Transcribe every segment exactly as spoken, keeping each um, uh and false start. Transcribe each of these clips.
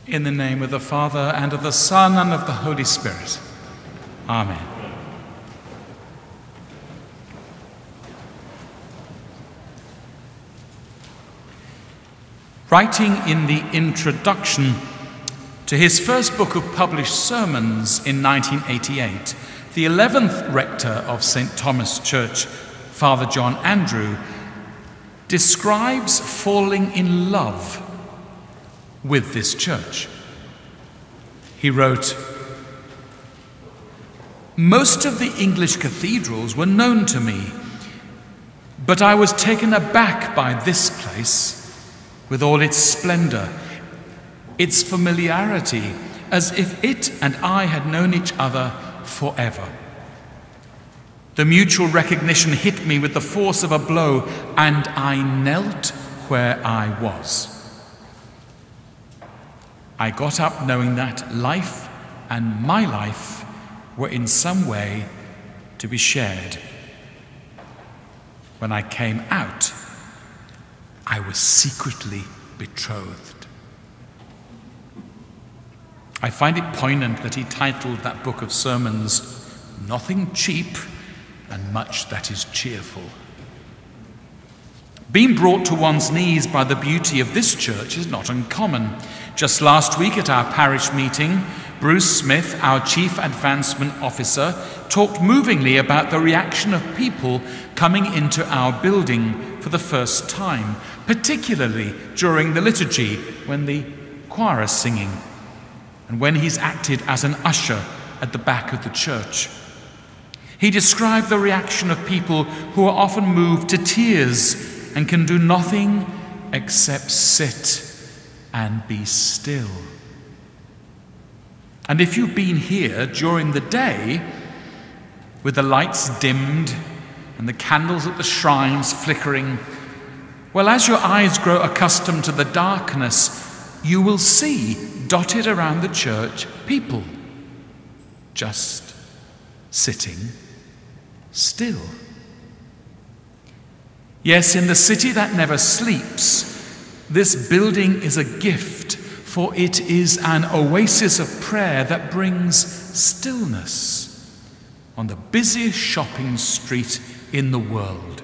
In the name of the Father, and of the Son, and of the Holy Spirit. Amen. Writing in the introduction to his first book of published sermons in nineteen eighty-eight, the eleventh rector of Saint Thomas Church, Father John Andrew, describes falling in love with this church. He wrote, "Most of the English cathedrals were known to me, but I was taken aback by this place with all its splendor, its familiarity, as if it and I had known each other forever. The mutual recognition hit me with the force of a blow, and I knelt where I was. I got up knowing that life and my life were in some way to be shared. When I came out, I was secretly betrothed." I find it poignant that he titled that book of sermons, "Nothing Cheap and Much That Is Cheerful." Being brought to one's knees by the beauty of this church is not uncommon. Just last week at our parish meeting, Bruce Smith, our Chief Advancement Officer, talked movingly about the reaction of people coming into our building for the first time, particularly during the liturgy when the choir is singing and when he's acted as an usher at the back of the church. He described the reaction of people who are often moved to tears and can do nothing except sit and be still. And if you've been here during the day, with the lights dimmed and the candles at the shrines flickering, well, as your eyes grow accustomed to the darkness, you will see dotted around the church people just sitting still. Yes, in the city that never sleeps, this building is a gift, for it is an oasis of prayer that brings stillness on the busiest shopping street in the world.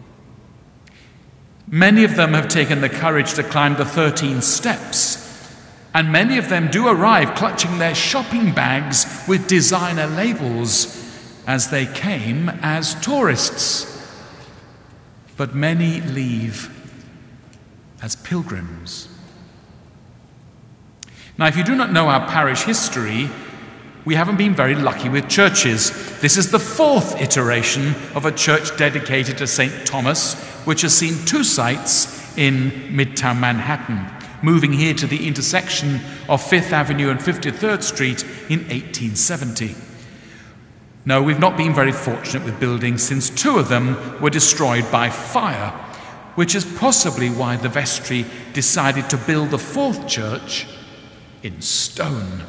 Many of them have taken the courage to climb the thirteen steps, and many of them do arrive clutching their shopping bags with designer labels, as they came as tourists. But many leave as pilgrims. Now, if you do not know our parish history, we haven't been very lucky with churches. This is the fourth iteration of a church dedicated to Saint Thomas, which has seen two sites in Midtown Manhattan, moving here to the intersection of Fifth Avenue and fifty-third Street in eighteen seventy. No, we've not been very fortunate with buildings, since two of them were destroyed by fire, which is possibly why the vestry decided to build the fourth church in stone.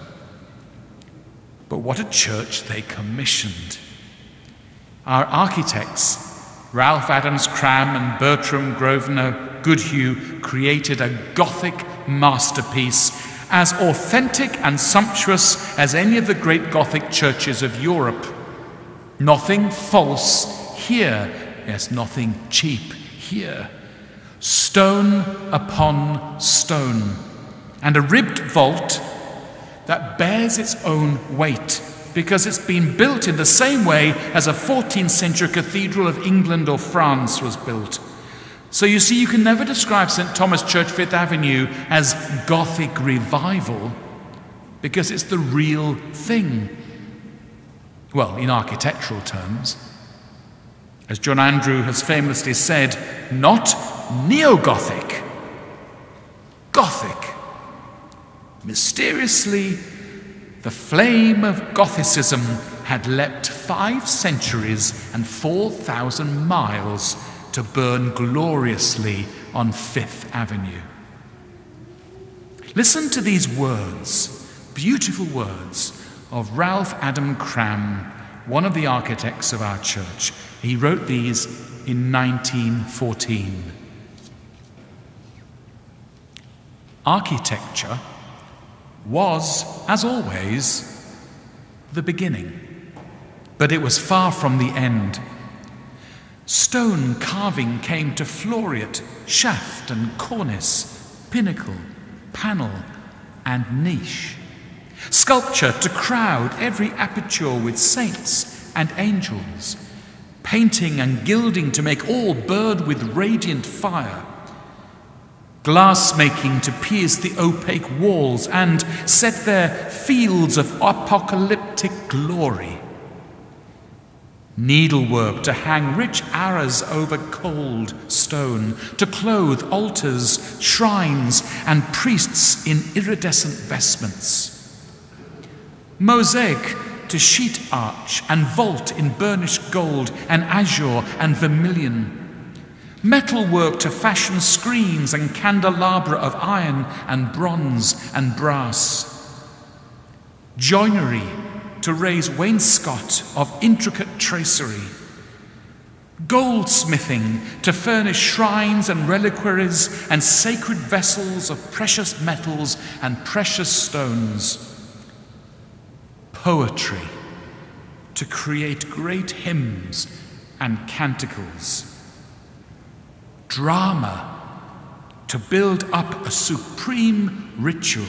But what a church they commissioned. Our architects, Ralph Adams Cram and Bertram Grosvenor Goodhue, created a Gothic masterpiece as authentic and sumptuous as any of the great Gothic churches of Europe. Nothing false here, yes, nothing cheap here. Stone upon stone, and a ribbed vault that bears its own weight because it's been built in the same way as a fourteenth century cathedral of England or France was built. So you see, you can never describe Saint Thomas Church, Fifth Avenue as Gothic revival, because it's the real thing. Well, in architectural terms. As John Andrew has famously said, not neo-Gothic, Gothic. Mysteriously, the flame of Gothicism had leapt five centuries and four thousand miles to burn gloriously on Fifth Avenue. Listen to these words, beautiful words, of Ralph Adam Cram, one of the architects of our church. He wrote these in nineteen fourteen. "Architecture was, as always, the beginning, but it was far from the end. Stone carving came to floriate, shaft and cornice, pinnacle, panel and niche. Sculpture to crowd every aperture with saints and angels, painting and gilding to make all burn with radiant fire, glass making to pierce the opaque walls and set there fields of apocalyptic glory, needlework to hang rich arras over cold stone, to clothe altars, shrines, and priests in iridescent vestments, mosaic to sheet arch and vault in burnished gold and azure and vermilion, metalwork to fashion screens and candelabra of iron and bronze and brass, joinery to raise wainscot of intricate tracery, goldsmithing to furnish shrines and reliquaries and sacred vessels of precious metals and precious stones, poetry to create great hymns and canticles, drama to build up a supreme ritual,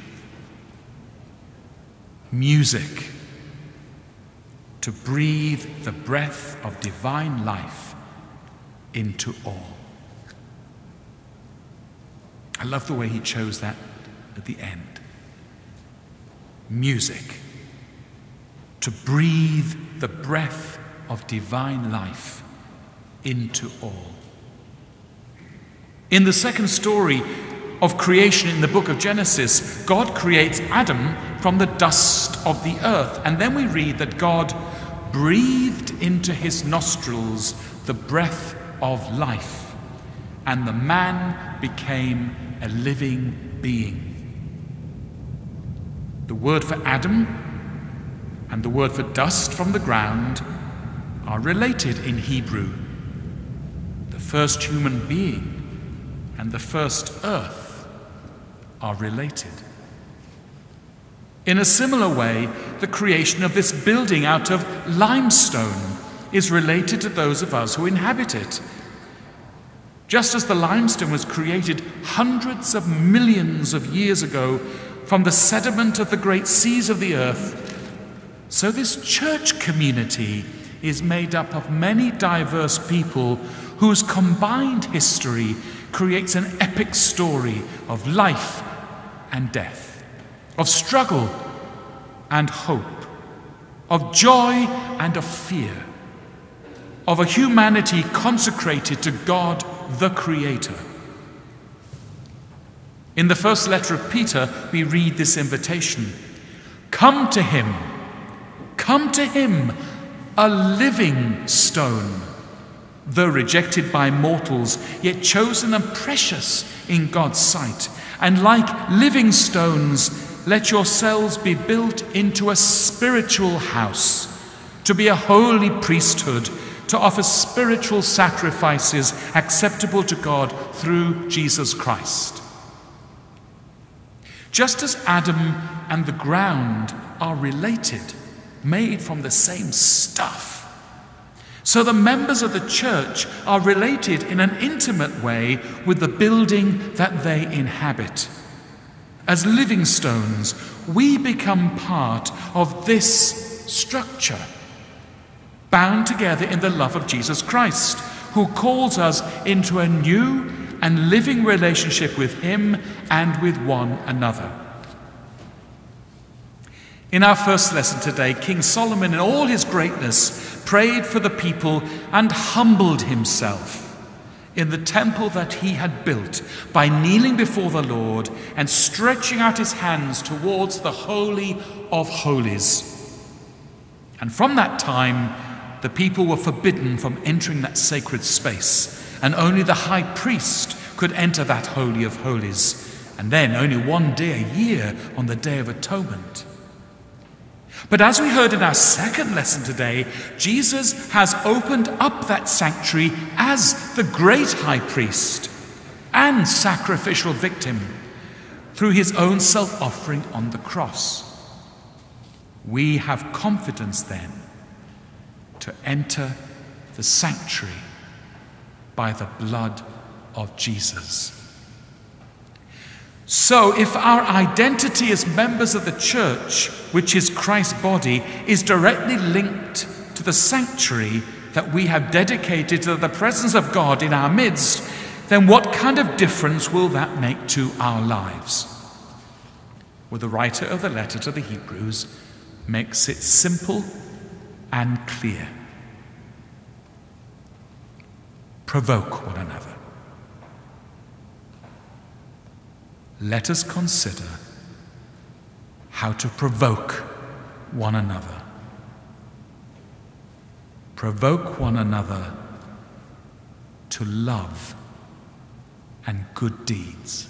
music to breathe the breath of divine life into all. I love the way he chose that at the end. Music to breathe the breath of divine life into all. In the second story of creation in the book of Genesis, God creates Adam from the dust of the earth. And then we read that God breathed into his nostrils the breath of life, and the man became a living being. The word for Adam and the word for dust from the ground are related in Hebrew. The first human being and the first earth are related. In a similar way, the creation of this building out of limestone is related to those of us who inhabit it. Just as the limestone was created hundreds of millions of years ago from the sediment of the great seas of the earth, so this church community is made up of many diverse people whose combined history creates an epic story of life and death, of struggle and hope, of joy and of fear, of a humanity consecrated to God the Creator. In the first letter of Peter, we read this invitation: come to him, come to him, a living stone, though rejected by mortals, yet chosen and precious in God's sight. And like living stones, let yourselves be built into a spiritual house, to be a holy priesthood, to offer spiritual sacrifices acceptable to God through Jesus Christ. Just as Adam and the ground are related, made from the same stuff, so the members of the church are related in an intimate way with the building that they inhabit. As living stones, we become part of this structure, bound together in the love of Jesus Christ, who calls us into a new and living relationship with him and with one another. In our first lesson today, King Solomon in all his greatness prayed for the people and humbled himself in the temple that he had built by kneeling before the Lord and stretching out his hands towards the Holy of Holies. And from that time, the people were forbidden from entering that sacred space, and only the high priest could enter that Holy of Holies, and then only one day a year on the Day of Atonement. But as we heard in our second lesson today, Jesus has opened up that sanctuary as the great high priest and sacrificial victim, through his own self-offering on the cross. We have confidence then to enter the sanctuary by the blood of Jesus. So if our identity as members of the church, which is Christ's body, is directly linked to the sanctuary that we have dedicated to the presence of God in our midst, then what kind of difference will that make to our lives? Well, the writer of the letter to the Hebrews makes it simple and clear. Provoke one another. Let us consider how to provoke one another. Provoke one another to love and good deeds.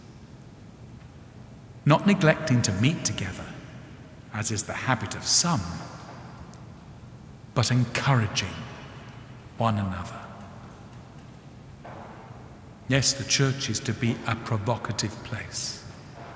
Not neglecting to meet together, as is the habit of some, but encouraging one another. Yes, the church is to be a provocative place.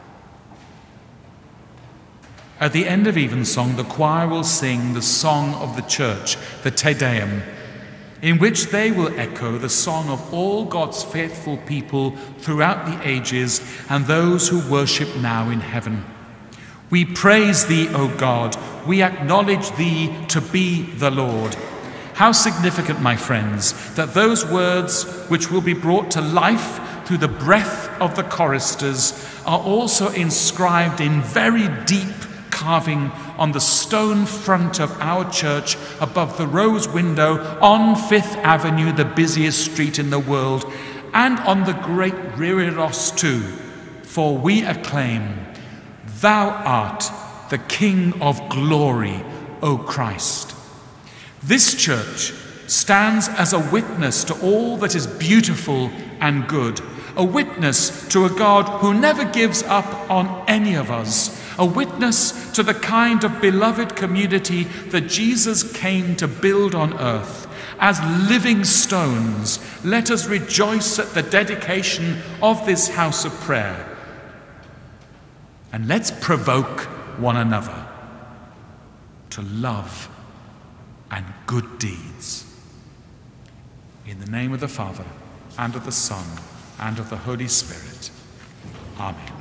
At the end of evensong, the choir will sing the song of the church, the Te Deum, in which they will echo the song of all God's faithful people throughout the ages and those who worship now in heaven. We praise thee, O God. We acknowledge thee to be the Lord. How significant, my friends, that those words which will be brought to life through the breath of the choristers are also inscribed in very deep carving on the stone front of our church above the rose window on Fifth Avenue, the busiest street in the world, and on the great reredos too, for we acclaim, Thou art the King of glory, O Christ. This church stands as a witness to all that is beautiful and good, a witness to a God who never gives up on any of us, a witness to the kind of beloved community that Jesus came to build on earth. As living stones, let us rejoice at the dedication of this house of prayer. And let's provoke one another to love and good deeds. In the name of the Father, and of the Son, and of the Holy Spirit. Amen.